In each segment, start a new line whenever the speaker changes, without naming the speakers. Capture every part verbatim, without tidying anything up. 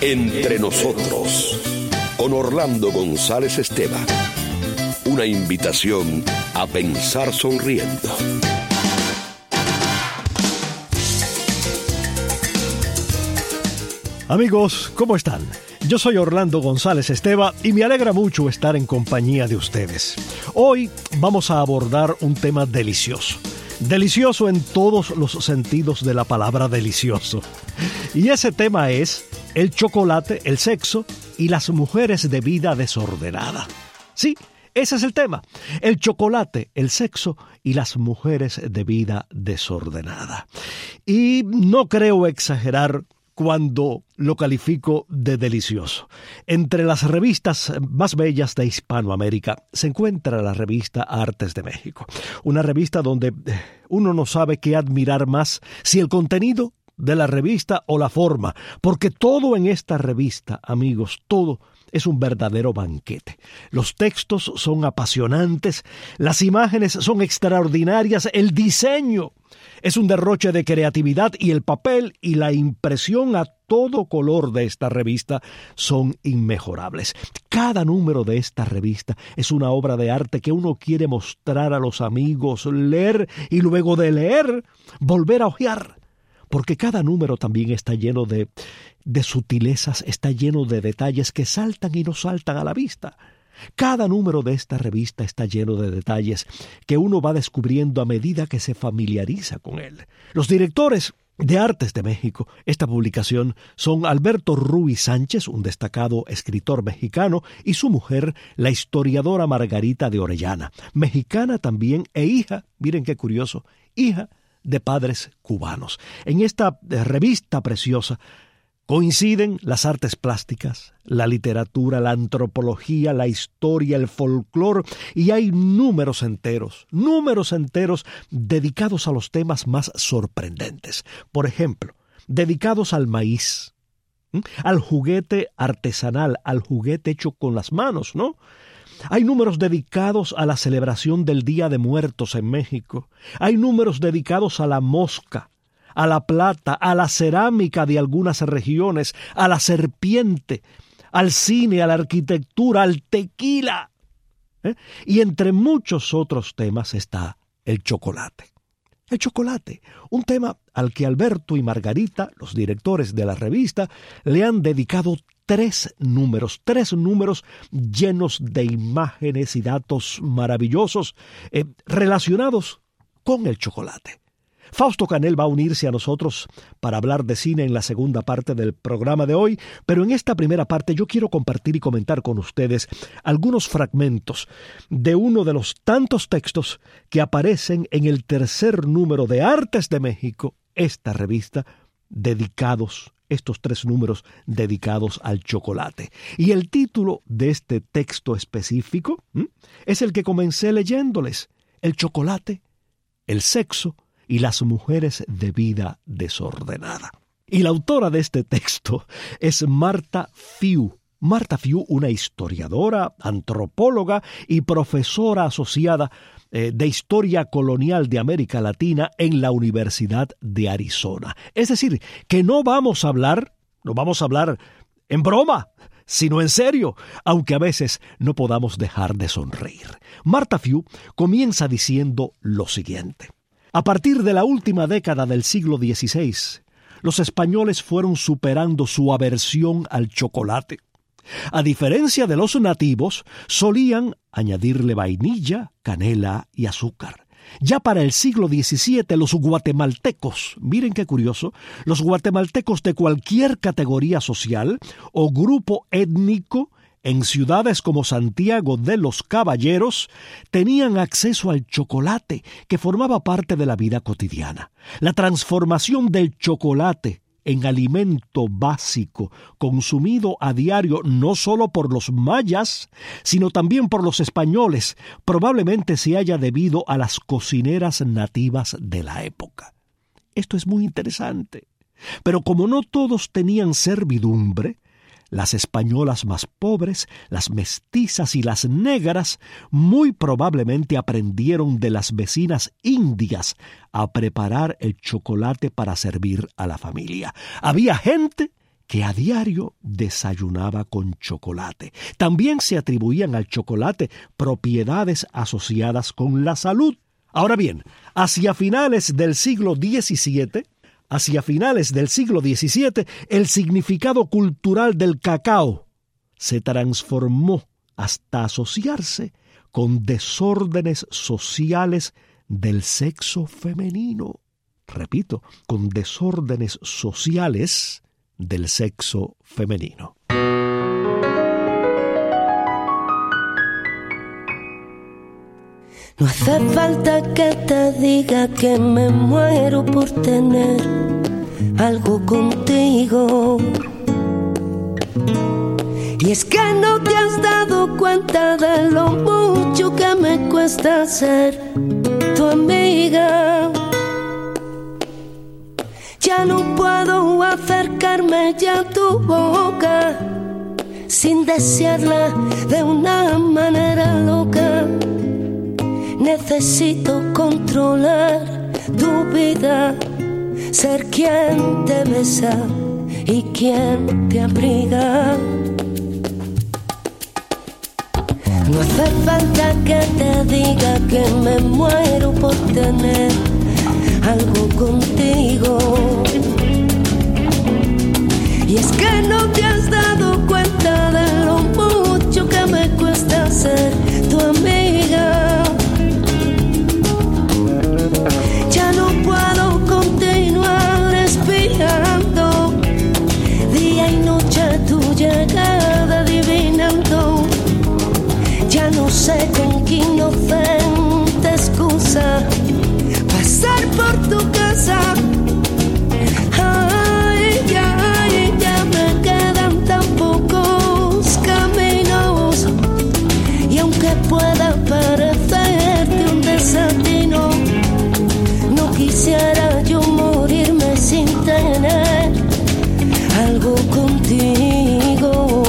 Entre nosotros, con Orlando González Esteban. Una invitación a pensar sonriendo.
Amigos, ¿cómo están? Yo soy Orlando González Esteban y me alegra mucho estar en compañía de ustedes. Hoy vamos a abordar un tema delicioso. Delicioso en todos los sentidos de la palabra delicioso. Y ese tema es el chocolate, el sexo y las mujeres de vida desordenada. Sí, ese es el tema. El chocolate, el sexo y las mujeres de vida desordenada. Y no creo exagerar cuando lo califico de delicioso. Entre las revistas más bellas de Hispanoamérica se encuentra la revista Artes de México. Una revista donde uno no sabe qué admirar más, si el contenido de la revista o la forma, porque todo en esta revista, amigos, todo es un verdadero banquete. Los textos son apasionantes, las imágenes son extraordinarias, el diseño es un derroche de creatividad y el papel y la impresión a todo color de esta revista son inmejorables. Cada número de esta revista es una obra de arte que uno quiere mostrar a los amigos, leer y luego de leer, volver a hojear. Porque cada número también está lleno de, de sutilezas, está lleno de detalles que saltan y no saltan a la vista. Cada número de esta revista está lleno de detalles que uno va descubriendo a medida que se familiariza con él. Los directores de Artes de México, esta publicación, son Alberto Ruiz Sánchez, un destacado escritor mexicano, y su mujer, la historiadora Margarita de Orellana, mexicana también e hija, miren qué curioso, hija de padres cubanos. En esta revista preciosa coinciden las artes plásticas, la literatura, la antropología, la historia, el folclore, y hay números enteros, números enteros dedicados a los temas más sorprendentes. Por ejemplo, dedicados al maíz, ¿sí? Al juguete artesanal, al juguete hecho con las manos, ¿no? Hay números dedicados a la celebración del Día de Muertos en México. Hay números dedicados a la mosca, a la plata, a la cerámica de algunas regiones, a la serpiente, al cine, a la arquitectura, al tequila. ¿Eh? Y entre muchos otros temas está el chocolate. El chocolate, un tema al que Alberto y Margarita, los directores de la revista, le han dedicado tres números, tres números llenos de imágenes y datos maravillosos eh, relacionados con el chocolate. Fausto Canel va a unirse a nosotros para hablar de cine en la segunda parte del programa de hoy, pero en esta primera parte yo quiero compartir y comentar con ustedes algunos fragmentos de uno de los tantos textos que aparecen en el tercer número de Artes de México, esta revista, dedicados, estos tres números dedicados al chocolate. Y el título de este texto específico ¿m? es el que comencé leyéndoles: el chocolate, el sexo y las mujeres de vida desordenada. Y la autora de este texto es Marta Fiu. Marta Fiu, una historiadora, antropóloga y profesora asociada eh, de Historia Colonial de América Latina en la Universidad de Arizona. Es decir, que no vamos a hablar, no vamos a hablar en broma, sino en serio, aunque a veces no podamos dejar de sonreír. Marta Fiu comienza diciendo lo siguiente: a partir de la última década del siglo dieciséis, los españoles fueron superando su aversión al chocolate. A diferencia de los nativos, solían añadirle vainilla, canela y azúcar. Ya para el siglo diecisiete, los guatemaltecos, miren qué curioso, los guatemaltecos de cualquier categoría social o grupo étnico, en ciudades como Santiago de los Caballeros, tenían acceso al chocolate, que formaba parte de la vida cotidiana. La transformación del chocolate en alimento básico, consumido a diario no solo por los mayas, sino también por los españoles, probablemente se haya debido a las cocineras nativas de la época. Esto es muy interesante. Pero como no todos tenían servidumbre, las españolas más pobres, las mestizas y las negras, muy probablemente aprendieron de las vecinas indias a preparar el chocolate para servir a la familia. Había gente que a diario desayunaba con chocolate. También se atribuían al chocolate propiedades asociadas con la salud. Ahora bien, hacia finales del siglo diecisiete, hacia finales del siglo diecisiete, el significado cultural del cacao se transformó hasta asociarse con desórdenes sociales del sexo femenino. Repito, con desórdenes sociales del sexo femenino.
No hace falta que te diga que me muero por tener algo contigo. Y es que no te has dado cuenta de lo mucho que me cuesta ser tu amiga. Ya no puedo acercarme ya a tu boca sin desearla de una manera loca. Necesito controlar tu vida, ser quien te besa y quien te abriga. No hace falta que te diga que me muero por tener algo contigo. Y es que no te has dado cuenta de lo mucho que me cuesta ser tu amiga. Ya no puedo continuar espiando día y noche tu llegada adivinando. Ya no sé con qué inocente excusa pasar por tu casa. Ay, ay, ya me quedan tan pocos caminos. Y aunque pueda parecerte un desatino, no quisiera yo morirme sin tener algo contigo.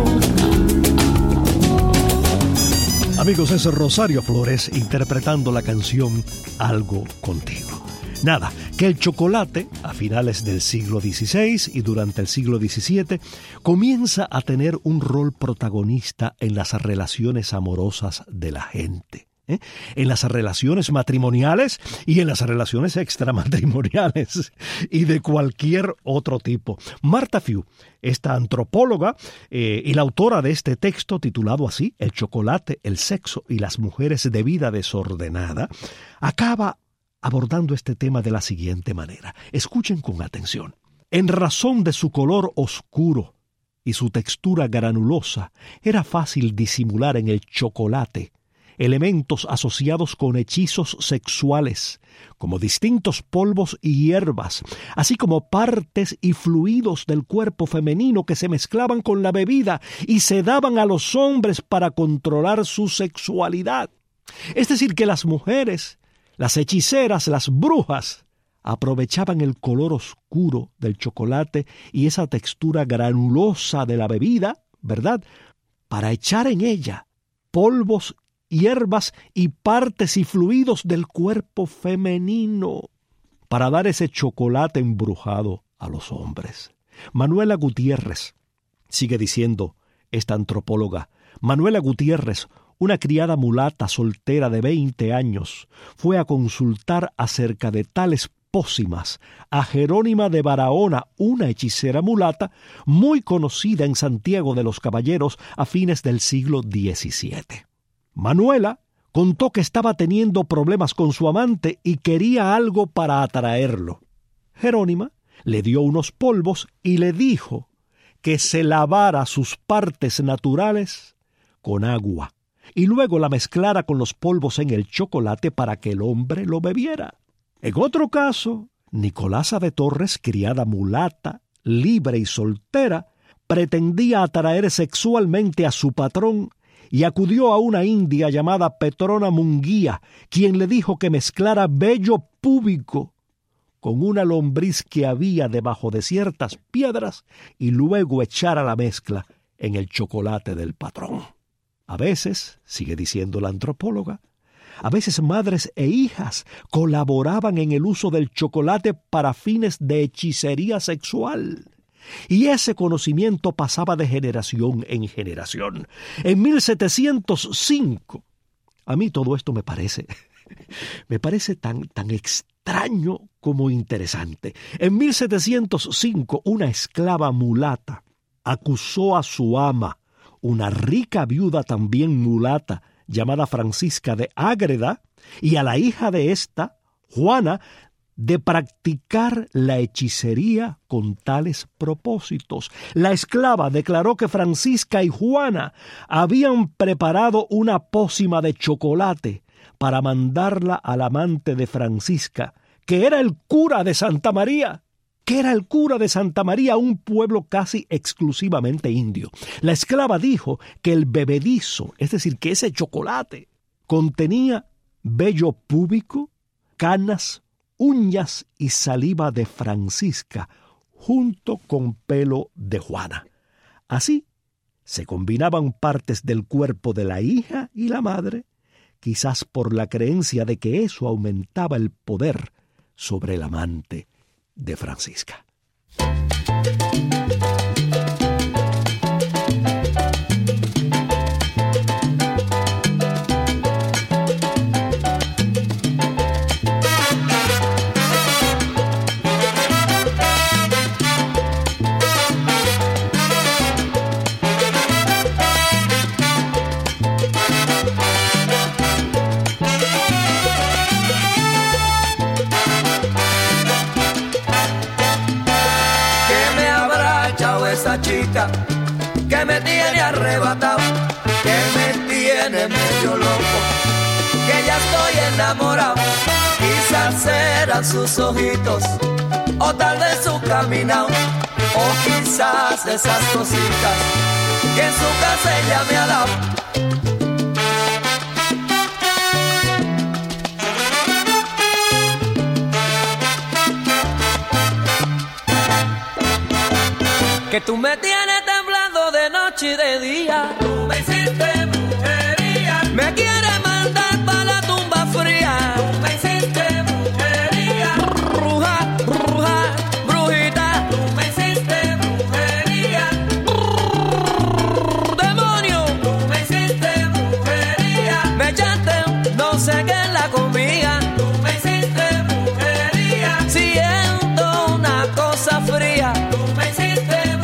Amigos, es Rosario Flores interpretando la canción Algo Contigo. Nada, que el chocolate, a finales del siglo dieciséis y durante el siglo diecisiete, comienza a tener un rol protagonista en las relaciones amorosas de la gente. ¿Eh? En las relaciones matrimoniales y en las relaciones extramatrimoniales y de cualquier otro tipo. Martha Few, esta antropóloga eh, y la autora de este texto titulado así, El chocolate, el sexo y las mujeres de vida desordenada, acaba abordando este tema de la siguiente manera. Escuchen con atención. En razón de su color oscuro y su textura granulosa, era fácil disimular en el chocolate elementos asociados con hechizos sexuales, como distintos polvos y hierbas, así como partes y fluidos del cuerpo femenino que se mezclaban con la bebida y se daban a los hombres para controlar su sexualidad. Es decir, que las mujeres, las hechiceras, las brujas, aprovechaban el color oscuro del chocolate y esa textura granulosa de la bebida, ¿verdad?, para echar en ella polvos, hierbas y partes y fluidos del cuerpo femenino para dar ese chocolate embrujado a los hombres. Manuela Gutiérrez, sigue diciendo esta antropóloga, Manuela Gutiérrez, una criada mulata soltera de veinte años, fue a consultar acerca de tales pócimas a Jerónima de Barahona, una hechicera mulata muy conocida en Santiago de los Caballeros a fines del siglo diecisiete. Manuela contó que estaba teniendo problemas con su amante y quería algo para atraerlo. Jerónima le dio unos polvos y le dijo que se lavara sus partes naturales con agua y luego la mezclara con los polvos en el chocolate para que el hombre lo bebiera. En otro caso, Nicolasa de Torres, criada mulata, libre y soltera, pretendía atraer sexualmente a su patrón y acudió a una india llamada Petrona Munguía, quien le dijo que mezclara vello púbico con una lombriz que había debajo de ciertas piedras y luego echara la mezcla en el chocolate del patrón. A veces, sigue diciendo la antropóloga, a veces madres e hijas colaboraban en el uso del chocolate para fines de hechicería sexual. y ese conocimiento pasaba de generación en generación. En mil setecientos cinco, a mí todo esto me parece, me parece tan, tan extraño como interesante. En mil setecientos cinco, una esclava mulata acusó a su ama, una rica viuda también mulata, llamada Francisca de Ágreda, y a la hija de ésta, Juana, de practicar la hechicería con tales propósitos. La esclava declaró que Francisca y Juana habían preparado una pócima de chocolate para mandarla al amante de Francisca, que era el cura de Santa María, que era el cura de Santa María, un pueblo casi exclusivamente indio. La esclava dijo que el bebedizo, es decir, que ese chocolate, contenía vello púbico, canas, uñas y saliva de Francisca, junto con pelo de Juana. Así se combinaban partes del cuerpo de la hija y la madre, quizás por la creencia de que eso aumentaba el poder sobre el amante de Francisca.
Chica que me tiene arrebatado, que me tiene medio loco, que ya estoy enamorado. Quizás serán sus ojitos, o tal vez su caminado, o quizás esas cositas que en su casa ella me ha dado. Que tú me tienes temblando de noche y de día. Tú me hiciste brujería. Me quieres mandar para la tumba fría. Tú me hiciste brujería. Bruja, bruja, brujita. Tú me hiciste brujería. Demonio. Tú me hiciste brujería. Me echaste no sé qué en la comida. Tú me hiciste brujería. Siento una cosa fría. Tú me hiciste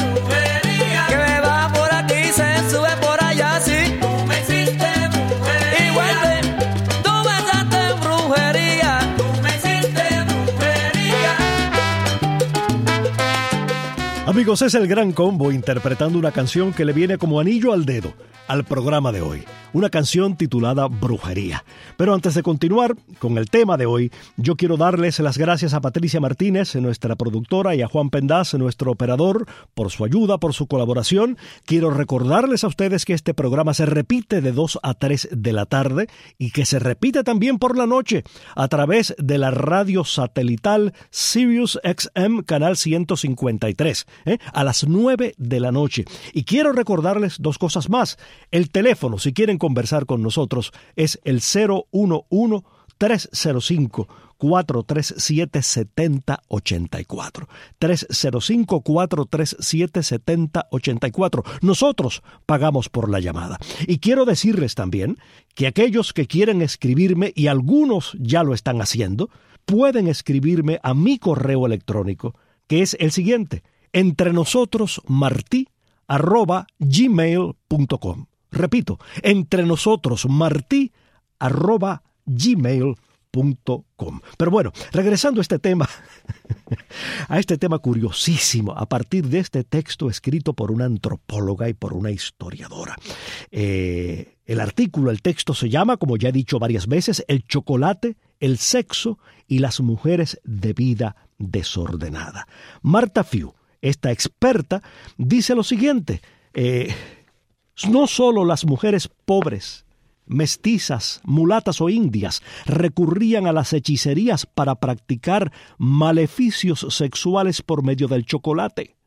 Amigos, es el Gran Combo interpretando una canción que le viene como anillo al dedo al programa de hoy, una canción titulada Brujería. Pero antes de continuar con el tema de hoy, yo quiero darles las gracias a Patricia Martínez, nuestra productora, y a Juan Pendaz, nuestro operador, por su ayuda, por su colaboración. Quiero recordarles a ustedes que este programa se repite de dos a tres de la tarde y que se repite también por la noche a través de la radio satelital Sirius X M canal ciento cincuenta y tres, ¿eh? a las nueve de la noche. Y quiero recordarles dos cosas más. El teléfono, si quieren conversar con nosotros, es el cero uno uno, tres cero cinco, cuatro tres siete, siete cero ocho cuatro. tres cero cinco, cuatro tres siete, siete cero ocho cuatro. Nosotros pagamos por la llamada. Y quiero decirles también que aquellos que quieren escribirme, y algunos ya lo están haciendo, pueden escribirme a mi correo electrónico, que es el siguiente: entrenosotrosmartí arroba gmail punto com. Repito, entrenosotrosmartí arroba gmail punto com. Pero bueno, regresando a este tema, a este tema curiosísimo, a partir de este texto escrito por una antropóloga y por una historiadora. Eh, el artículo, el texto se llama, como ya he dicho varias veces, El chocolate, el sexo y las mujeres de vida desordenada. Marta Few, esta experta, dice lo siguiente: eh, no solo las mujeres pobres, mestizas, mulatas o indias recurrían a las hechicerías para practicar maleficios sexuales por medio del chocolate.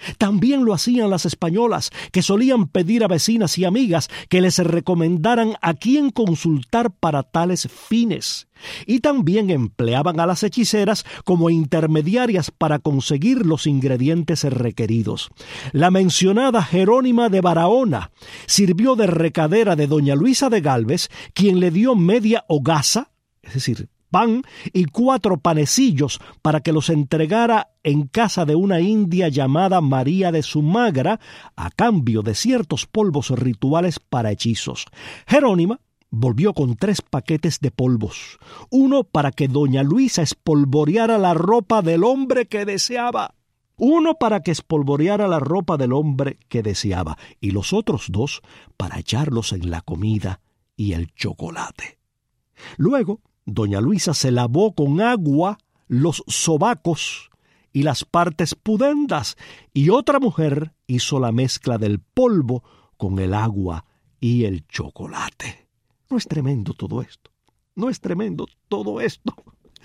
También lo hacían las españolas, que solían pedir a vecinas y amigas que les recomendaran a quién consultar para tales fines. Y también empleaban a las hechiceras como intermediarias para conseguir los ingredientes requeridos. La mencionada Jerónima de Barahona sirvió de recadera de doña Luisa de Gálvez, quien le dio media hogaza, es decir, pan y cuatro panecillos para que los entregara en casa de una india llamada María de Sumagra a cambio de ciertos polvos rituales para hechizos. Jerónima volvió con tres paquetes de polvos, uno para que doña Luisa espolvoreara la ropa del hombre que deseaba, uno para que espolvoreara la ropa del hombre que deseaba, y los otros dos para echarlos en la comida y el chocolate. Luego, doña Luisa se lavó con agua los sobacos y las partes pudendas, y otra mujer hizo la mezcla del polvo con el agua y el chocolate. ¿No es tremendo todo esto? ¿No es tremendo todo esto?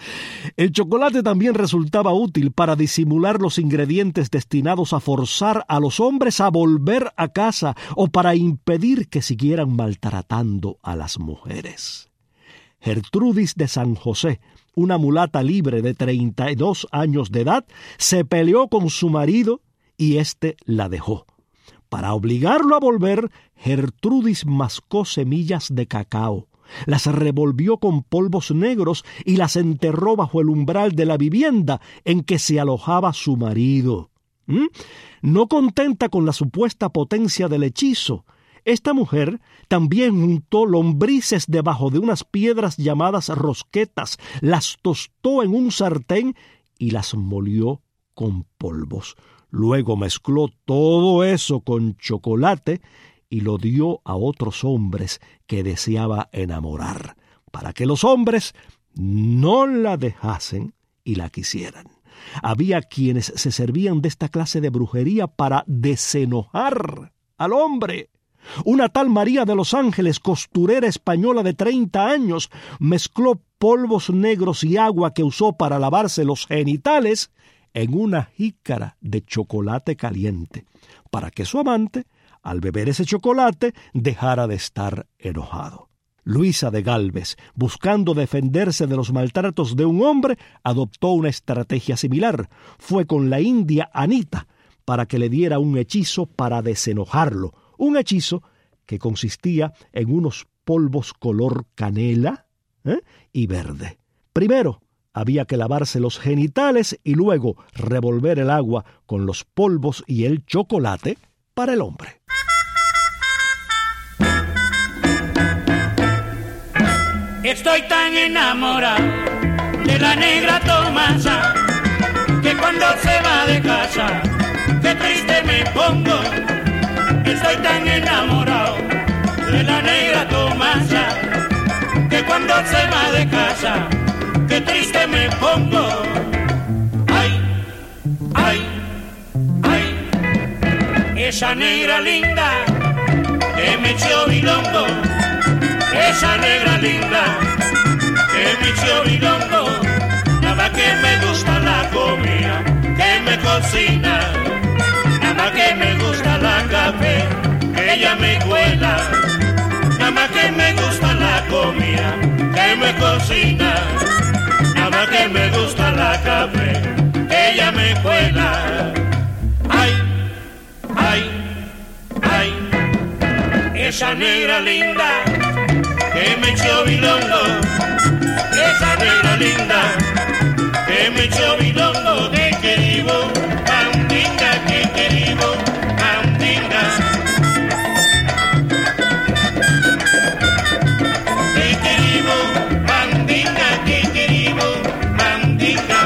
El chocolate también resultaba útil para disimular los ingredientes destinados a forzar a los hombres a volver a casa o para impedir que siguieran maltratando a las mujeres. Gertrudis de San José, una mulata libre de treinta y dos años de edad, se peleó con su marido y éste la dejó. Para obligarlo a volver, Gertrudis mascó semillas de cacao, las revolvió con polvos negros y las enterró bajo el umbral de la vivienda en que se alojaba su marido. ¿Mm? No contenta con la supuesta potencia del hechizo, esta mujer también untó lombrices debajo de unas piedras llamadas rosquetas, las tostó en un sartén y las molió con polvos. Luego mezcló todo eso con chocolate y lo dio a otros hombres que deseaba enamorar, para que los hombres no la dejasen y la quisieran. Había quienes se servían de esta clase de brujería para desenojar al hombre. Una tal María de los Ángeles, costurera española de treinta años, mezcló polvos negros y agua que usó para lavarse los genitales en una jícara de chocolate caliente, para que su amante, al beber ese chocolate, dejara de estar enojado. Luisa de Gálvez, buscando defenderse de los maltratos de un hombre, adoptó una estrategia similar. Fue con la india Anita para que le diera un hechizo para desenojarlo, un hechizo que consistía en unos polvos color canela ¿eh? y verde. Primero había que lavarse los genitales y luego revolver el agua con los polvos y el chocolate para el hombre.
Estoy tan enamorado de la negra Tomasa que cuando se va de casa, qué triste me pongo. Estoy tan enamorado de la negra Tomasa que cuando se va de casa, qué triste me pongo. Ay, ay, ay, esa negra linda que me echó bilongo, esa negra linda que me echó bilongo, nada que me gusta la comida que me cocina, nada que me gusta la café que ella me cuela, nada que me gusta la comida que me cocina, nada que me gusta la café que ella me cuela. Ay, ay, ay, esa negra linda que me echó bilongo, esa negra linda que me echó bilongo, de querido, andinga, que querido, andinga, que querido, andinga, que querido, andinga.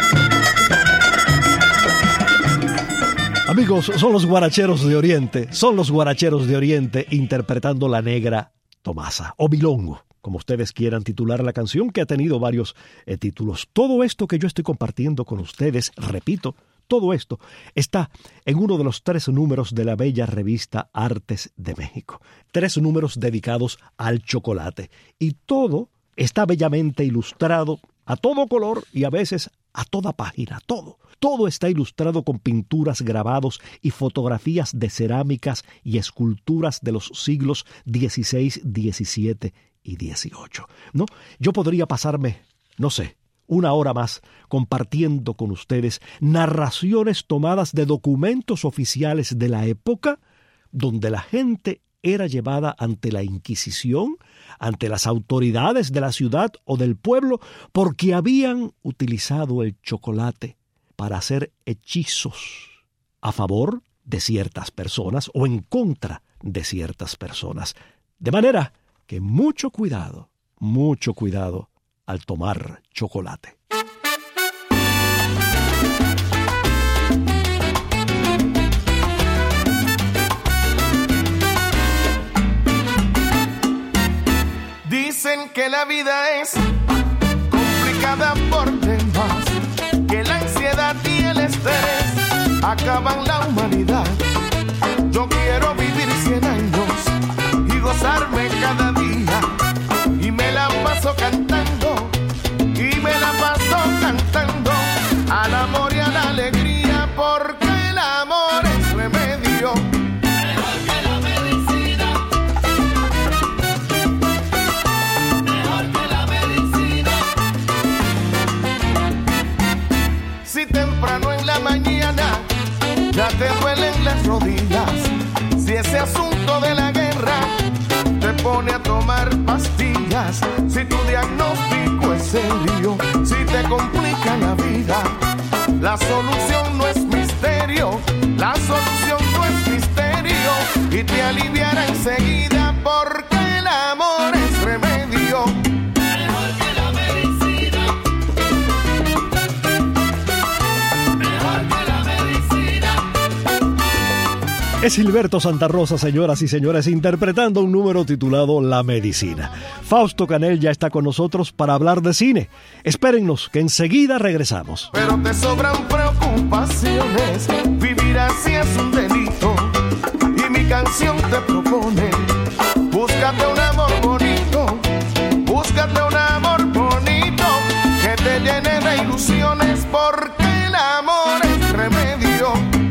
Amigos, son los guaracheros de Oriente, son los guaracheros de Oriente interpretando la negra Tomasa, o bilongo, como ustedes quieran titular la canción, que ha tenido varios eh, títulos. Todo esto que yo estoy compartiendo con ustedes, repito, todo esto está en uno de los tres números de la bella revista Artes de México. Tres números dedicados al chocolate. Y todo está bellamente ilustrado a todo color y a veces a toda página, todo. Todo está ilustrado con pinturas, grabados y fotografías de cerámicas y esculturas de los siglos dieciséis, diecisiete y dieciocho. ¿No? Yo podría pasarme, no sé, una hora más compartiendo con ustedes narraciones tomadas de documentos oficiales de la época donde la gente era llevada ante la Inquisición, ante las autoridades de la ciudad o del pueblo, porque habían utilizado el chocolate para hacer hechizos a favor de ciertas personas o en contra de ciertas personas. De manera que mucho cuidado, mucho cuidado al tomar chocolate.
Dicen que la vida es complicada por demás, que la ansiedad y el estrés acaban la humanidad. Yo quiero vivir cien años y gozarme cada día, y me la paso cantando, y me la paso cantando al amor y a la alegría, porque el amor es remedio. Si temprano en la mañana ya te duelen las rodillas, si ese asunto de la guerra te pone a tomar pastillas, si tu diagnóstico es serio, si te complica la vida, la solución no es misterio, la solución no es misterio, y te aliviará enseguida, porque el amor es remedio.
Es Gilberto Santa Rosa, señoras y señores, interpretando un número titulado La Medicina. Fausto Canel ya está con nosotros para hablar de cine. Espérennos, que enseguida regresamos.
Pero te sobran preocupaciones, vivir así es un delito, y mi canción te propone: búscate un amor bonito, búscate un amor bonito, que te llene de ilusiones, porque el amor es remedio.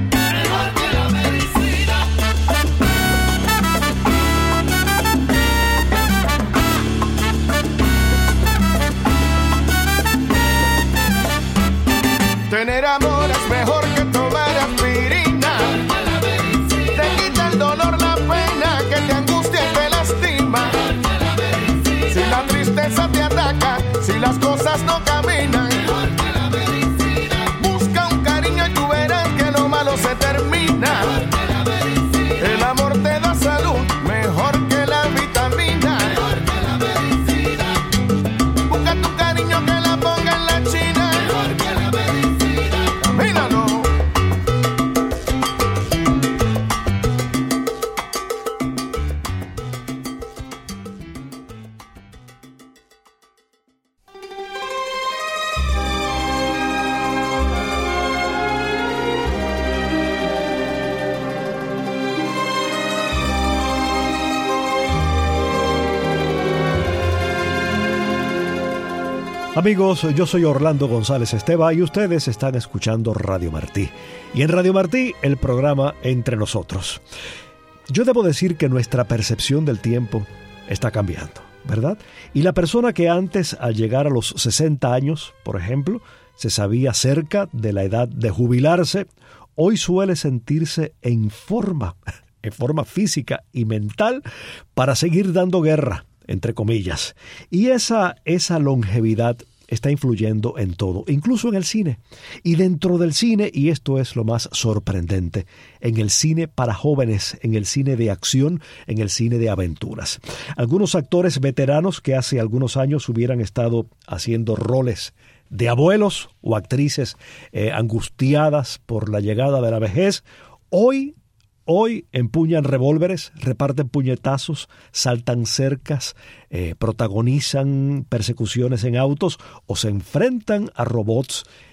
Tener amor es mejor que tomar aspirina. Te quita el dolor, la pena que te angustia y te lastima. Si la tristeza te ataca, si las cosas no caminan, busca un cariño y tú verás que lo malo se termina. El amor te da salud, mejor que la vitamina. Busca tu cariño que la ponga en la china.
Amigos, yo soy Orlando González Esteva y ustedes están escuchando Radio Martí. Y en Radio Martí, el programa Entre Nosotros. Yo debo decir que nuestra percepción del tiempo está cambiando, ¿verdad? Y la persona que antes, al llegar a los sesenta años, por ejemplo, se sabía cerca de la edad de jubilarse, hoy suele sentirse en forma, en forma física y mental para seguir dando guerra, entre comillas. Y esa, esa longevidad está influyendo en todo, incluso en el cine. Y dentro del cine, y esto es lo más sorprendente, en el cine para jóvenes, en el cine de acción, en el cine de aventuras. Algunos actores veteranos que hace algunos años hubieran estado haciendo roles de abuelos o actrices eh, angustiadas por la llegada de la vejez, hoy Hoy empuñan revólveres, reparten puñetazos, saltan cercas, eh, protagonizan persecuciones en autos o se enfrentan a robots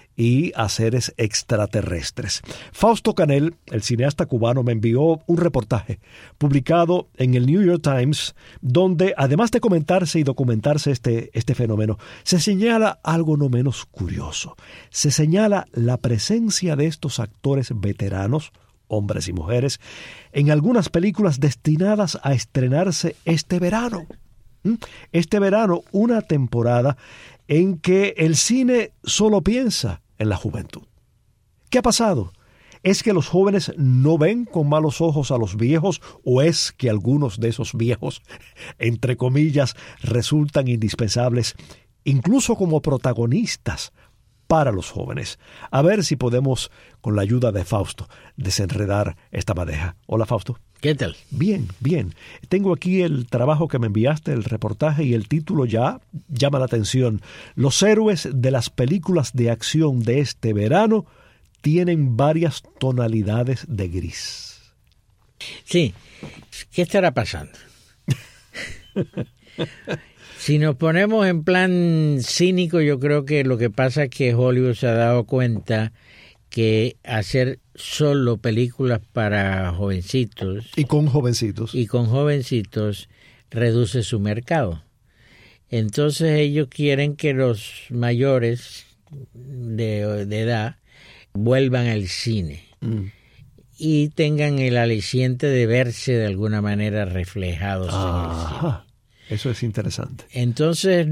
y a seres extraterrestres. Fausto Canel, el cineasta cubano, me envió un reportaje publicado en el New York Times, donde, además de comentarse y documentarse este, este fenómeno, se señala algo no menos curioso. Se señala la presencia de estos actores veteranos, hombres y mujeres, en algunas películas destinadas a estrenarse este verano. Este verano, una temporada en que el cine solo piensa en la juventud. ¿Qué ha pasado? ¿Es que los jóvenes no ven con malos ojos a los viejos o es que algunos de esos viejos, entre comillas, resultan indispensables incluso como protagonistas para los jóvenes? A ver si podemos, con la ayuda de Fausto, desenredar esta madeja. Hola, Fausto.
¿Qué tal?
Bien, bien. Tengo aquí el trabajo que me enviaste, el reportaje, y el título ya llama la atención. Los héroes de las películas de acción de este verano tienen varias tonalidades de gris.
Sí. ¿Qué estará pasando? Si nos ponemos en plan cínico, yo creo que lo que pasa es que Hollywood se ha dado cuenta que hacer solo películas para jovencitos
y con jovencitos
y con jovencitos reduce su mercado. Entonces ellos quieren que los mayores de, de edad vuelvan al cine mm. y tengan el aliciente de verse de alguna manera reflejados ah, en el cine.
Eso es interesante.
Entonces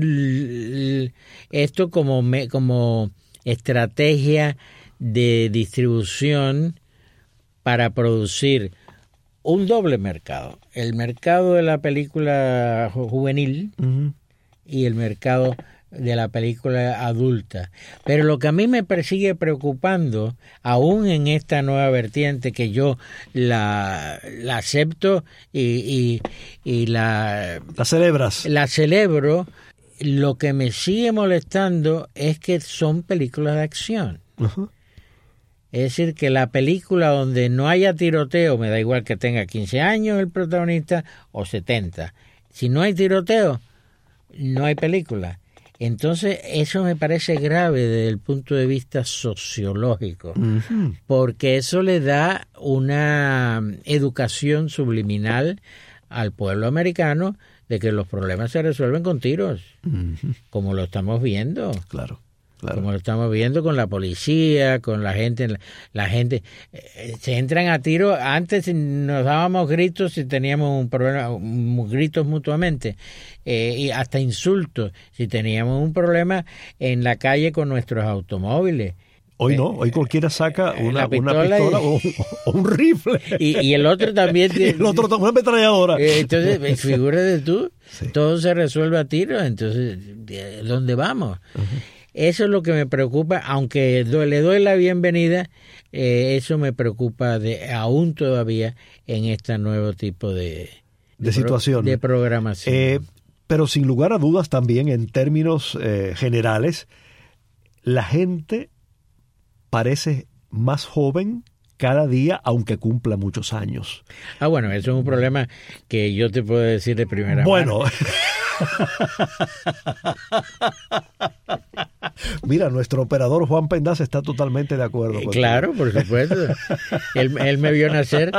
esto como me, como estrategia de distribución para producir un doble mercado, el mercado de la película juvenil uh-huh. y el mercado de la película adulta. Pero lo que a mí me sigue preocupando, aún en esta nueva vertiente que yo la, la acepto y, y, y la...
La celebras.
La celebro, lo que me sigue molestando es que son películas de acción. Uh-huh. Es decir, que la película donde no haya tiroteo, me da igual que tenga quince años el protagonista o setenta. Si no hay tiroteo, no hay película. Entonces, eso me parece grave desde el punto de vista sociológico, uh-huh. porque eso le da una educación subliminal al pueblo americano de que los problemas se resuelven con tiros, uh-huh. como lo estamos viendo.
Claro. Claro.
Como lo estamos viendo con la policía, con la gente, la, la gente eh, se entran a tiro. Antes nos dábamos gritos si teníamos un problema, gritos mutuamente, eh, y hasta insultos si teníamos un problema en la calle con nuestros automóviles.
Hoy no, hoy cualquiera saca una, una pistola y, o, o un rifle.
Y, y el otro también tiene...
el otro una ametralladora.
Entonces, figúrate tú, sí. Todo se resuelve a tiros, entonces, ¿dónde vamos? Uh-huh. Eso es lo que me preocupa, aunque le doy la bienvenida, eh, eso me preocupa de, aún todavía en este nuevo tipo de, de,
de situación,
pro, de programación.
Eh, pero sin lugar a dudas también en términos eh, generales, la gente parece más joven cada día, aunque cumpla muchos años.
Ah, bueno, eso es un problema que yo te puedo decir de primera
bueno.
mano.
Mira, nuestro operador Juan Pendaz está totalmente de acuerdo.
Eh, claro, por supuesto. él, él me vio nacer.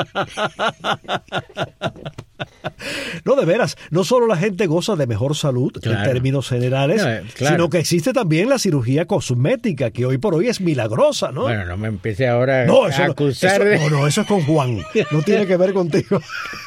No, de veras, no solo la gente goza de mejor salud, claro, en términos generales, no, claro, sino que existe también la cirugía cosmética, que hoy por hoy es milagrosa, ¿no?
Bueno, no me empiece ahora
no,
a
eso
acusar.
No, eso, no, no, eso es con Juan, no tiene que ver contigo.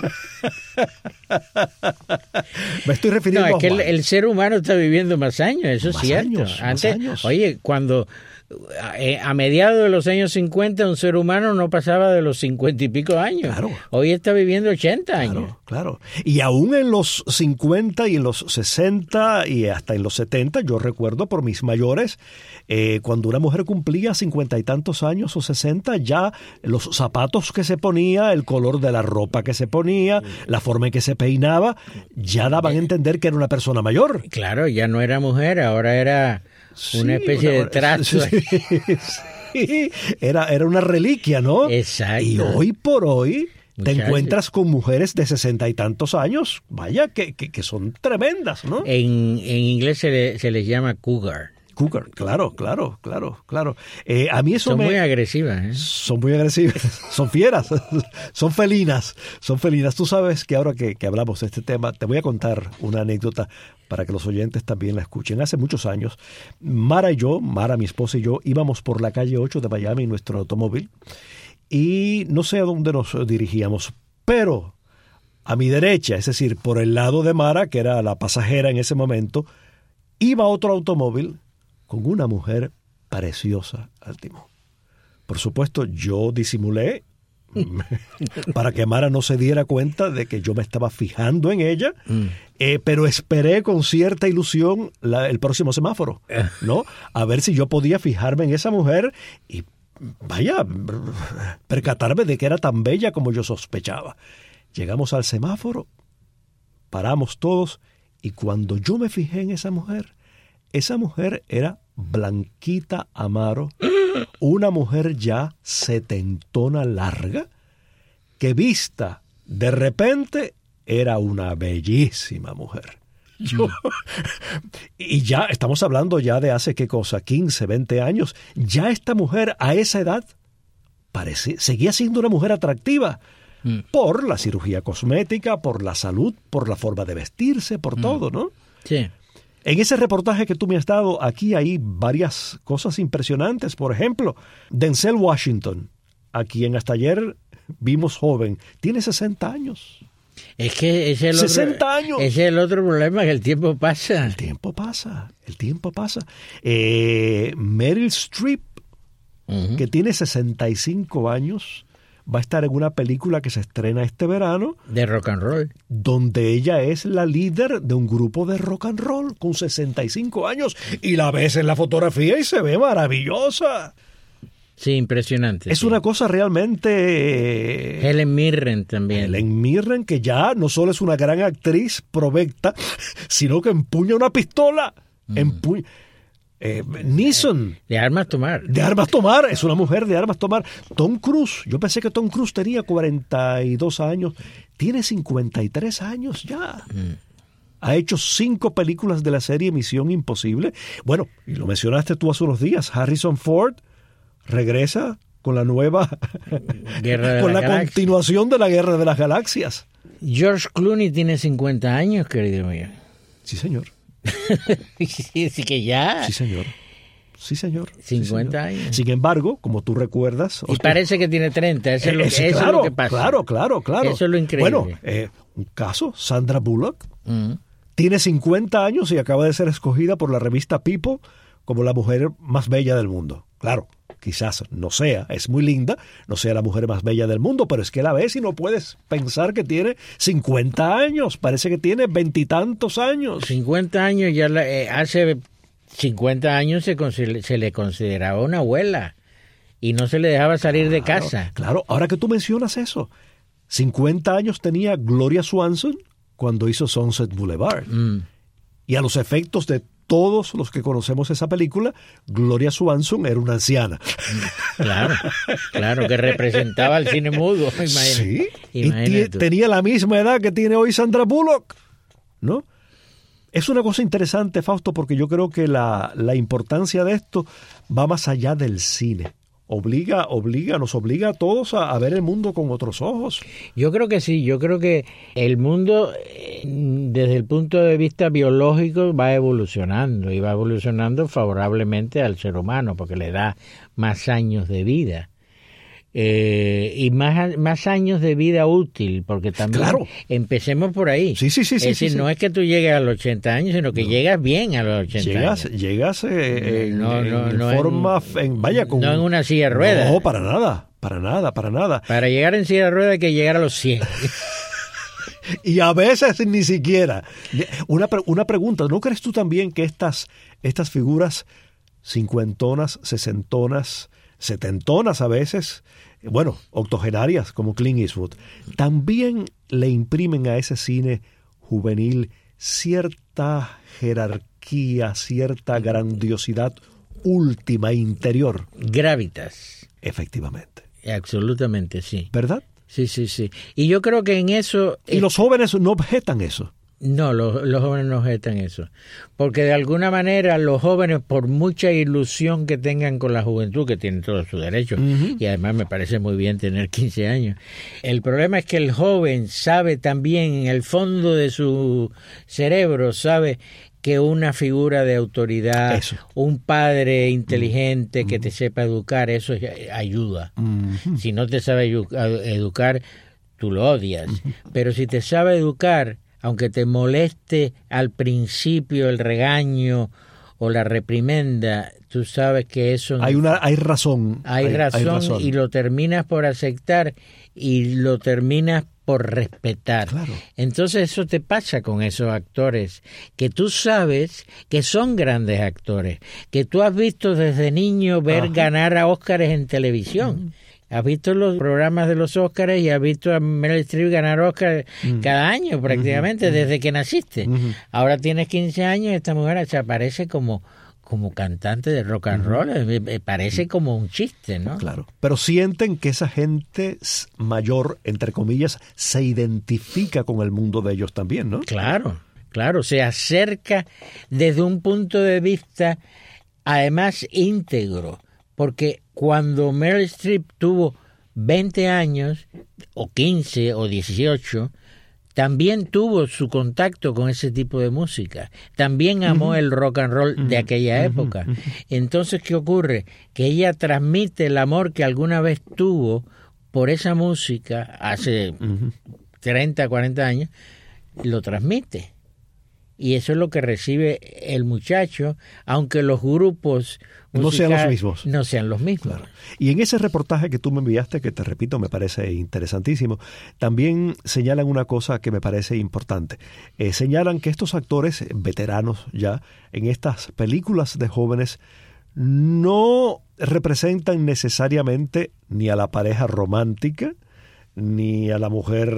Me estoy refiriendo
no,
a
es que
Juan.
El, el ser humano está viviendo más años, eso
más
es cierto.
Años,
Antes,
más años.
Oye, cuando a mediados de los años cincuenta un ser humano no pasaba de los cincuenta y pico años.
Claro.
Hoy está viviendo ochenta años.
Claro, claro. Y aún en los cincuenta y en los sesenta y hasta en los setenta, yo recuerdo por mis mayores, eh, cuando una mujer cumplía cincuenta y tantos años o sesenta, ya los zapatos que se ponía, el color de la ropa que se ponía, la forma en que se peinaba, ya daban a entender que era una persona mayor.
Claro, ya no era mujer, ahora era una sí, especie una, de trazo.
Sí, sí. Era, era una reliquia, ¿no?
Exacto.
Y hoy por hoy te
Muchachos.
encuentras con mujeres de sesenta y tantos años, vaya, que, que, que son tremendas, ¿no?
En, en inglés se, le, se les llama cougar.
Cougar, claro, claro, claro, claro. Eh, a mí eso
son
me...
muy agresivas, ¿eh?
Son muy agresivas, son fieras, son felinas, son felinas. Tú sabes que ahora que, que hablamos de este tema, te voy a contar una anécdota para que los oyentes también la escuchen. Hace muchos años, Mara y yo, Mara, mi esposa y yo, íbamos por la calle ocho de Miami en nuestro automóvil y no sé a dónde nos dirigíamos, pero a mi derecha, es decir, por el lado de Mara, que era la pasajera en ese momento, iba otro automóvil con una mujer preciosa al timón. Por supuesto, yo disimulé para que Mara no se diera cuenta de que yo me estaba fijando en ella, mm. eh, pero esperé con cierta ilusión la, el próximo semáforo, ¿no? A ver si yo podía fijarme en esa mujer y, vaya, percatarme de que era tan bella como yo sospechaba. Llegamos al semáforo, paramos todos, y cuando yo me fijé en esa mujer, esa mujer era Blanquita Amaro, una mujer ya setentona larga, que vista de repente era una bellísima mujer. Yo, y ya estamos hablando ya de hace qué cosa, quince, veinte años, ya esta mujer a esa edad parecía, seguía siendo una mujer atractiva mm. por la cirugía cosmética, por la salud, por la forma de vestirse, por mm. todo, ¿no?
Sí.
En ese reportaje que tú me has dado, aquí hay varias cosas impresionantes. Por ejemplo, Denzel Washington, a quien hasta ayer vimos joven, tiene sesenta años.
Es que ese es el
sesenta
otro,
años.
Ese es el otro problema, que el tiempo pasa.
El tiempo pasa, el tiempo pasa. Eh, Meryl Streep, uh-huh. que tiene sesenta y cinco años, va a estar en una película que se estrena este verano.
De rock and roll.
Donde ella es la líder de un grupo de rock and roll con sesenta y cinco años. Y la ves en la fotografía y se ve maravillosa.
Sí, impresionante.
Es
sí.
una cosa realmente...
Helen Mirren también.
Helen Mirren, que ya no solo es una gran actriz provecta, sino que empuña una pistola. Mm. Empuña... Eh, Neeson.
De armas tomar.
De armas tomar, es una mujer de armas tomar. Tom Cruise, yo pensé que Tom Cruise tenía cuarenta y dos años, tiene cincuenta y tres años ya. Mm. Ha hecho cinco películas de la serie Misión Imposible. Bueno, y lo mencionaste tú hace unos días, Harrison Ford regresa con la nueva,
Guerra de
con
la,
la
Galaxia.
Continuación de la Guerra de las Galaxias.
George Clooney tiene cincuenta años, querido mío.
Sí, señor.
Sí, sí que ya.
Sí, señor. Sí, señor.
cincuenta
sí, señor.
años.
Sin embargo, como tú recuerdas...
Y Oscar, parece que tiene treinta. Eso, es, lo,
ese,
eso
claro,
es lo que pasa.
Claro, claro, claro.
Eso es lo increíble.
Bueno, eh, un caso, Sandra Bullock,
mm.
tiene cincuenta años y acaba de ser escogida por la revista People como la mujer más bella del mundo. Claro, quizás no sea, es muy linda, no sea la mujer más bella del mundo, pero es que la ves y no puedes pensar que tiene cincuenta años, parece que tiene veintitantos años.
cincuenta años, ya la, eh, hace cincuenta años se, se le consideraba una abuela y no se le dejaba salir
claro,
de casa.
Claro, ahora que tú mencionas eso, cincuenta años tenía Gloria Swanson cuando hizo Sunset Boulevard. Mm. Y a los efectos de todos los que conocemos esa película, Gloria Swanson era una anciana.
Claro, claro, que representaba al cine mudo. Imagínate,
sí,
imagínate
y t- tenía la misma edad que tiene hoy Sandra Bullock, ¿no? Es una cosa interesante, Fausto, porque yo creo que la, la importancia de esto va más allá del cine. Obliga, obliga, nos obliga a todos a, a ver el mundo con otros ojos.
Yo creo que sí, yo creo que el mundo desde el punto de vista biológico va evolucionando y va evolucionando favorablemente al ser humano porque le da más años de vida. Eh, y más, más años de vida útil, porque también
claro.
empecemos por ahí.
Sí, sí, sí.
Es
sí,
decir,
sí,
no
sí.
es que tú llegues a los ochenta años, sino que no. llegas bien a los ochenta
llegas,
años.
Llegas eh, en,
no, no,
en
no
forma,
en,
en, vaya, con,
no en una silla de ruedas.
No, para nada, para nada, para nada.
Para llegar en silla de ruedas hay que llegar a los cien.
Y a veces ni siquiera. Una, una pregunta, ¿no crees tú también que estas, estas figuras cincuentonas, sesentonas, setentonas a veces, bueno, octogenarias como Clint Eastwood, también le imprimen a ese cine juvenil cierta jerarquía, cierta grandiosidad última, interior?
Gravitas.
Efectivamente.
Absolutamente, sí.
¿Verdad?
Sí, sí, sí. Y yo creo que en eso...
Y los jóvenes no objetan eso.
No, los, los jóvenes no objetan eso, porque de alguna manera los jóvenes, por mucha ilusión que tengan con la juventud, que tienen todos sus derechos, uh-huh. y además me parece muy bien tener quince años, el problema es que el joven sabe también, en el fondo de su cerebro, sabe que una figura de autoridad, eso. un padre inteligente uh-huh. que te sepa educar, eso ayuda. Uh-huh. Si no te sabe educar, tú lo odias, uh-huh. pero si te sabe educar, aunque te moleste al principio el regaño o la reprimenda, tú sabes que eso...
Hay una hay razón.
Hay, hay, razón, hay razón y lo terminas por aceptar y lo terminas por respetar. Claro. Entonces eso te pasa con esos actores, que tú sabes que son grandes actores, que tú has visto desde niño ver Ajá. ganar a Óscares en televisión. Mm. Has visto los programas de los Óscares y has visto a Meryl Streep ganar Óscar mm. cada año prácticamente, mm-hmm. desde que naciste. Mm-hmm. Ahora tienes quince años y esta mujer se aparece como, como cantante de rock and roll. Mm-hmm. Me parece como un chiste, ¿no?
Claro, pero sienten que esa gente mayor, entre comillas, se identifica con el mundo de ellos también, ¿no?
Claro, claro, se acerca desde un punto de vista, además, íntegro, porque cuando Meryl Streep tuvo veinte años, o quince, o dieciocho, también tuvo su contacto con ese tipo de música. También amó uh-huh. el rock and roll uh-huh. de aquella época. Uh-huh. Entonces, ¿qué ocurre? Que ella transmite el amor que alguna vez tuvo por esa música hace uh-huh. treinta, cuarenta años, lo transmite. Y eso es lo que recibe el muchacho, aunque los grupos
no sean los mismos.
No sean los mismos.
Claro. Y en ese reportaje que tú me enviaste, que te repito, me parece interesantísimo, también señalan una cosa que me parece importante. Eh, señalan que estos actores veteranos ya, en estas películas de jóvenes, no representan necesariamente ni a la pareja romántica, ni a la mujer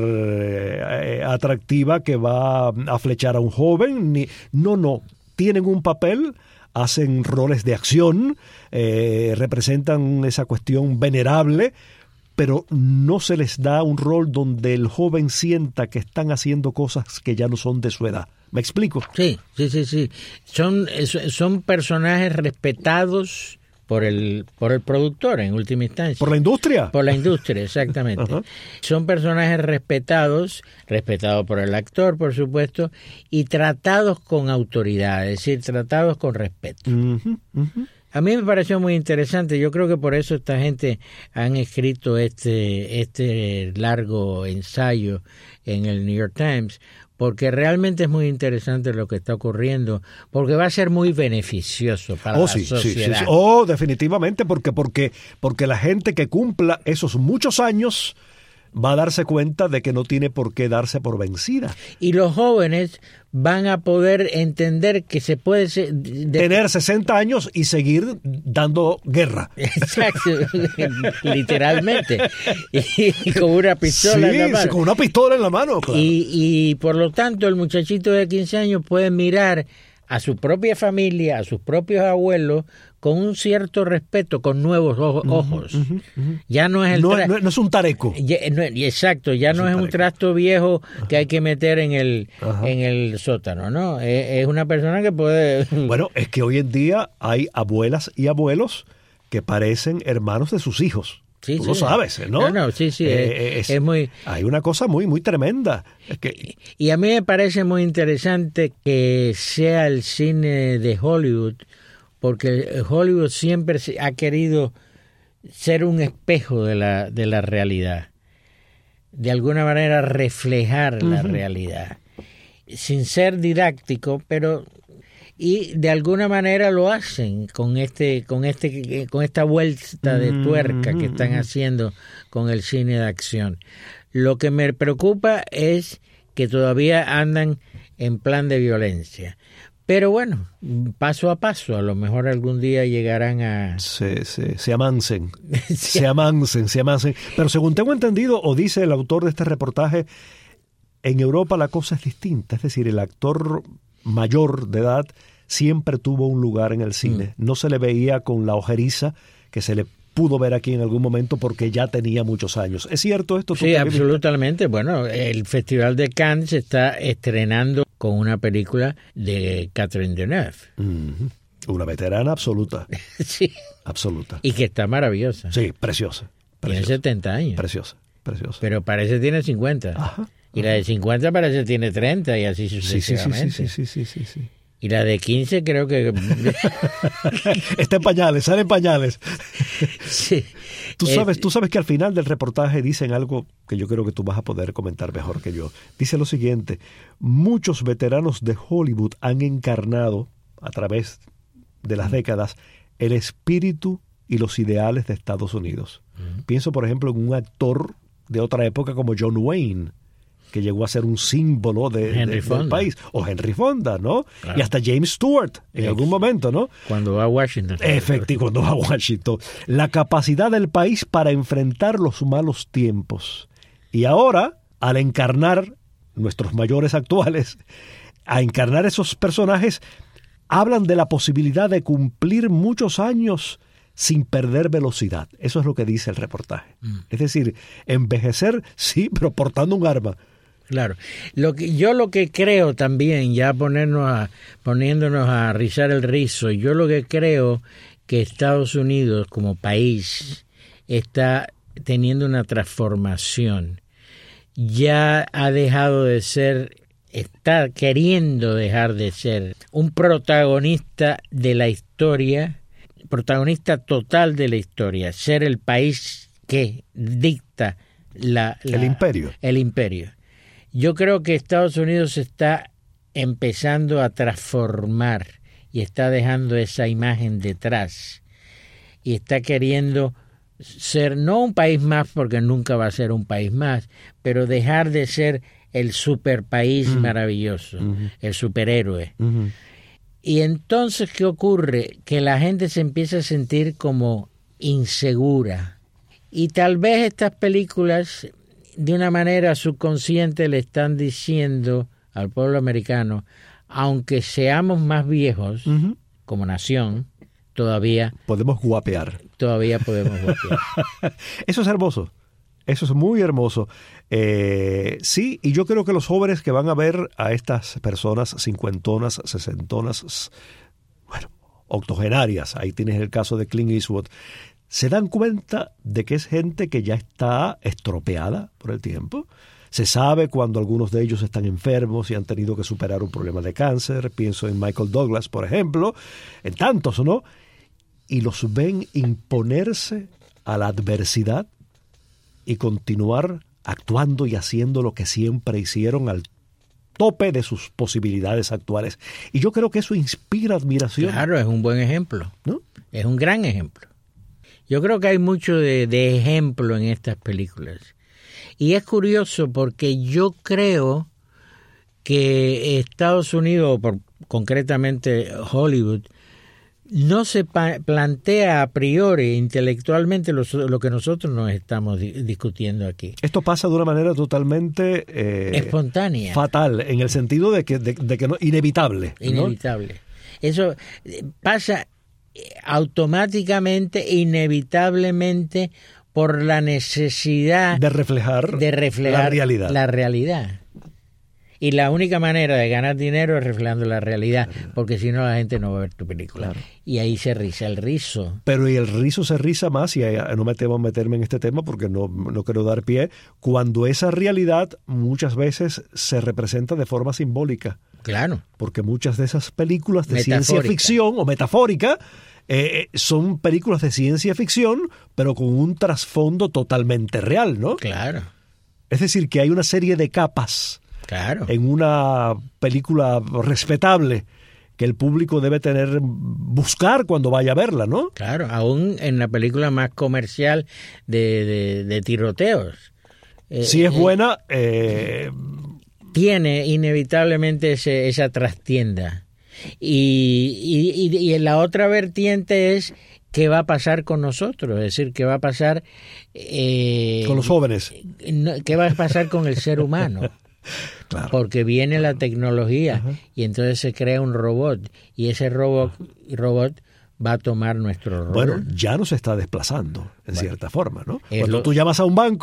eh, atractiva que va a flechar a un joven, ni no, no, tienen un papel, hacen roles de acción, eh, representan esa cuestión venerable, pero no se les da un rol donde el joven sienta que están haciendo cosas que ya no son de su edad. ¿Me explico?
Sí, sí, sí, sí. Son, son personajes respetados por el por el productor en última instancia.
¿Por la industria?
Por la industria, exactamente. Uh-huh. Son personajes respetados, respetados por el actor, por supuesto, y tratados con autoridad, es decir, tratados con respeto. Uh-huh, uh-huh. A mí me pareció muy interesante, yo creo que por eso esta gente han escrito este este largo ensayo en el New York Times, porque realmente es muy interesante lo que está ocurriendo, porque va a ser muy beneficioso para
oh,
la
sí,
sociedad.
Sí, sí, sí. Oh, definitivamente, porque, porque, porque la gente que cumpla esos muchos años va a darse cuenta de que no tiene por qué darse por vencida.
Y los jóvenes van a poder entender que se puede ser, de...
tener sesenta años y seguir dando guerra.
Exacto, literalmente. Y, y con una pistola
sí,
en la mano.
Sí, con una pistola en la mano. Claro.
Y, y por lo tanto el muchachito de quince años puede mirar a su propia familia, a sus propios abuelos, con un cierto respeto, con nuevos ojos. Uh-huh, uh-huh, uh-huh. Ya no es el
no,
tra-
no, no es un tareco.
Ya, no, exacto, ya no, no es un, un trasto viejo uh-huh. que hay que meter en el uh-huh. en el sótano, ¿no? Es, es una persona que puede...
Bueno, es que hoy en día hay abuelas y abuelos que parecen hermanos de sus hijos.
Sí,
Tú
sí.
lo sabes, ¿no?
No, no, sí, sí.
Eh,
es,
es,
es muy...
Hay una cosa muy, muy tremenda. Es que...
Y a mí me parece muy interesante que sea el cine de Hollywood, porque Hollywood siempre ha querido ser un espejo de la, de la realidad. De alguna manera reflejar uh-huh. la realidad. Sin ser didáctico, pero... Y de alguna manera lo hacen con este con este con esta vuelta de tuerca que están haciendo con el cine de acción. Lo que me preocupa es que todavía andan en plan de violencia. Pero bueno, paso a paso, a lo mejor algún día llegarán a...
Se, se, se amancen, se amancen, se amancen. Pero según tengo entendido, o dice el autor de este reportaje, en Europa la cosa es distinta. Es decir, el actor mayor de edad siempre tuvo un lugar en el cine. Mm. No se le veía con la ojeriza que se le pudo ver aquí en algún momento porque ya tenía muchos años. ¿Es cierto esto?
Sí, absolutamente. Bueno, el Festival de Cannes está estrenando con una película de Catherine Deneuve.
Mm-hmm. Una veterana absoluta.
Sí.
Absoluta.
Y que está maravillosa.
Sí, preciosa. preciosa.
Tiene setenta años.
Preciosa, preciosa.
Pero parece que tiene cincuenta.
Ajá.
Y la de cincuenta parece que tiene treinta y así sucesivamente.
Sí, sí, sí, sí, sí, sí, sí.
Y la de quince creo que...
Está en pañales, sale en pañales.
Sí.
Tú
Eh,
sabes, tú sabes que al final del reportaje dicen algo que yo creo que tú vas a poder comentar mejor que yo. Dice lo siguiente: muchos veteranos de Hollywood han encarnado a través de las décadas el espíritu y los ideales de Estados Unidos. Uh-huh. Pienso, por ejemplo, en un actor de otra época como John Wayne, que llegó a ser un símbolo de, de, del país. O Henry Fonda, ¿no? Claro. Y hasta James Stewart, en Ex- algún momento, ¿no?
Cuando va a Washington.
Efectivo, cuando va a Washington. La capacidad del país para enfrentar los malos tiempos. Y ahora, al encarnar nuestros mayores actuales, a encarnar esos personajes, hablan de la posibilidad de cumplir muchos años sin perder velocidad. Eso es lo que dice el reportaje. Mm. Es decir, envejecer, sí, pero portando un arma.
Claro. Lo que, yo lo que creo también, ya ponernos a, poniéndonos a rizar el rizo, yo lo que creo que Estados Unidos como país está teniendo una transformación. Ya ha dejado de ser, está queriendo dejar de ser un protagonista de la historia, protagonista total de la historia, ser el país que dicta la, la,
el imperio.
El imperio. Yo creo que Estados Unidos está empezando a transformar y está dejando esa imagen detrás y está queriendo ser no un país más, porque nunca va a ser un país más, pero dejar de ser el superpaís uh-huh. maravilloso, uh-huh. el superhéroe. Uh-huh. Y entonces, ¿qué ocurre? Que la gente se empieza a sentir como insegura. Y tal vez estas películas, de una manera subconsciente, le están diciendo al pueblo americano, aunque seamos más viejos uh-huh. como nación, todavía
podemos guapear.
Todavía podemos guapear.
Eso es hermoso. Eso es muy hermoso. Eh, sí, y yo creo que los jóvenes que van a ver a estas personas cincuentonas, sesentonas, bueno, octogenarias, ahí tienes el caso de Clint Eastwood, se dan cuenta de que es gente que ya está estropeada por el tiempo. Se sabe cuando algunos de ellos están enfermos y han tenido que superar un problema de cáncer. Pienso en Michael Douglas, por ejemplo, en tantos, ¿no? Y los ven imponerse a la adversidad y continuar actuando y haciendo lo que siempre hicieron al tope de sus posibilidades actuales. Y yo creo que eso inspira admiración.
Claro, es un buen ejemplo,
¿no?
Es un gran ejemplo. Yo creo que hay mucho de, de ejemplo en estas películas. Y es curioso porque yo creo que Estados Unidos, por, concretamente Hollywood, no se pa- plantea a priori intelectualmente lo, lo que nosotros nos estamos di- discutiendo aquí.
Esto pasa de una manera totalmente eh,
espontánea,
fatal, en el sentido de que, de, de que no, inevitable.
Inevitable. ¿No? Eso pasa automáticamente, inevitablemente, por la necesidad
de reflejar,
de reflejar
la realidad.
La realidad. Y la única manera de ganar dinero es reflejando la realidad, porque si no la gente no va a ver tu película. Claro. Y ahí se riza el rizo.
Pero y el rizo se riza más, y no me temo meterme en este tema porque no, no quiero dar pie, cuando esa realidad muchas veces se representa de forma simbólica.
Claro.
Porque muchas de esas películas de ciencia ficción o metafórica eh, son películas de ciencia ficción, pero con un trasfondo totalmente real, ¿no?
Claro.
Es decir, que hay una serie de capas.
Claro.
En una película respetable que el público debe tener, buscar cuando vaya a verla, ¿no?
Claro, aún en la película más comercial de, de, de tiroteos.
Si eh, es buena, eh...
tiene inevitablemente ese, esa trastienda. Y, y, y la otra vertiente es qué va a pasar con nosotros, es decir, qué va a pasar... Eh,
con los jóvenes.
¿Qué va a pasar con el ser humano?
Claro.
Porque viene la tecnología. Ajá. Y entonces se crea un robot y ese robot, robot va a tomar nuestro rol.
Bueno, ya nos está desplazando en bueno, cierta forma, ¿no? Cuando
lo...
tú llamas a un banco,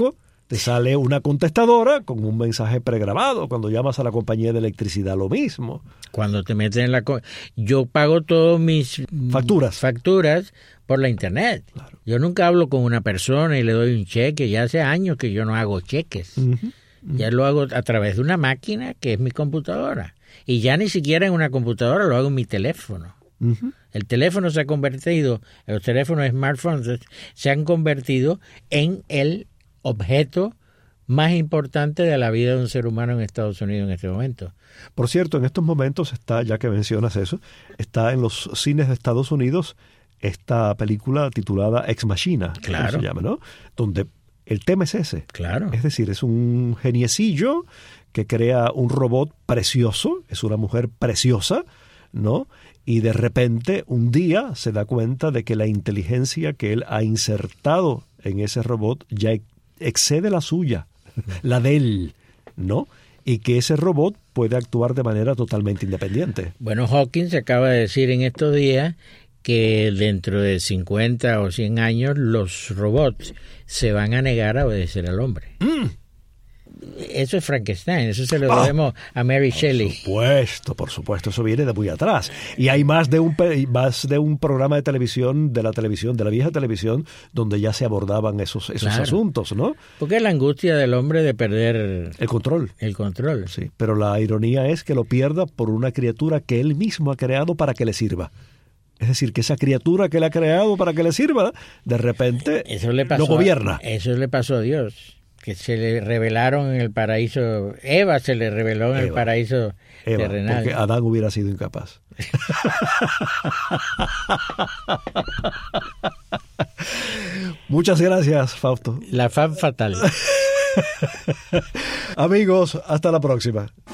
Te sale una contestadora con un mensaje pregrabado. Cuando llamas a la compañía de electricidad, lo mismo.
Cuando te meten en la... Co- Yo pago todas mis...
Facturas.
Facturas por la internet.
Claro.
Yo nunca hablo con una persona y le doy un cheque. Ya hace años que yo no hago cheques. Uh-huh, uh-huh. Ya lo hago a través de una máquina que es mi computadora. Y ya ni siquiera en una computadora, lo hago en mi teléfono. Uh-huh. El teléfono se ha convertido, los teléfonos smartphones se han convertido en el objeto más importante de la vida de un ser humano en Estados Unidos en este momento.
Por cierto, en estos momentos está, ya que mencionas eso, está en los cines de Estados Unidos esta película titulada Ex Machina,
claro.
se llama, ¿no? Donde el tema es ese.
Claro.
Es decir, es un geniecillo que crea un robot precioso, es una mujer preciosa, ¿no? Y de repente, un día, se da cuenta de que la inteligencia que él ha insertado en ese robot ya excede la suya, la de él, ¿no? Y que ese robot puede actuar de manera totalmente independiente.
Bueno, Hawking se acaba de decir en estos días que dentro de cincuenta o cien años los robots se van a negar a obedecer al hombre. Mm. Eso es Frankenstein, eso se lo debemos oh, a Mary Shelley.
Por supuesto, por supuesto, eso viene de muy atrás. Y hay más de un más de un programa de televisión, de la televisión, de la vieja televisión, donde ya se abordaban esos, esos claro. asuntos, ¿no?
Porque es la angustia del hombre de perder
el control.
El control.
Sí, pero la ironía es que lo pierda por una criatura que él mismo ha creado para que le sirva. Es decir, que esa criatura que él ha creado para que le sirva, de repente
eso le pasó
lo gobierna.
A, eso le pasó a Dios. Que se le revelaron en el paraíso, Eva se le reveló en Eva, el paraíso
Eva,
terrenal.
Porque Adán hubiera sido incapaz. Muchas gracias, Fausto.
La fan fatal.
Amigos, hasta la próxima.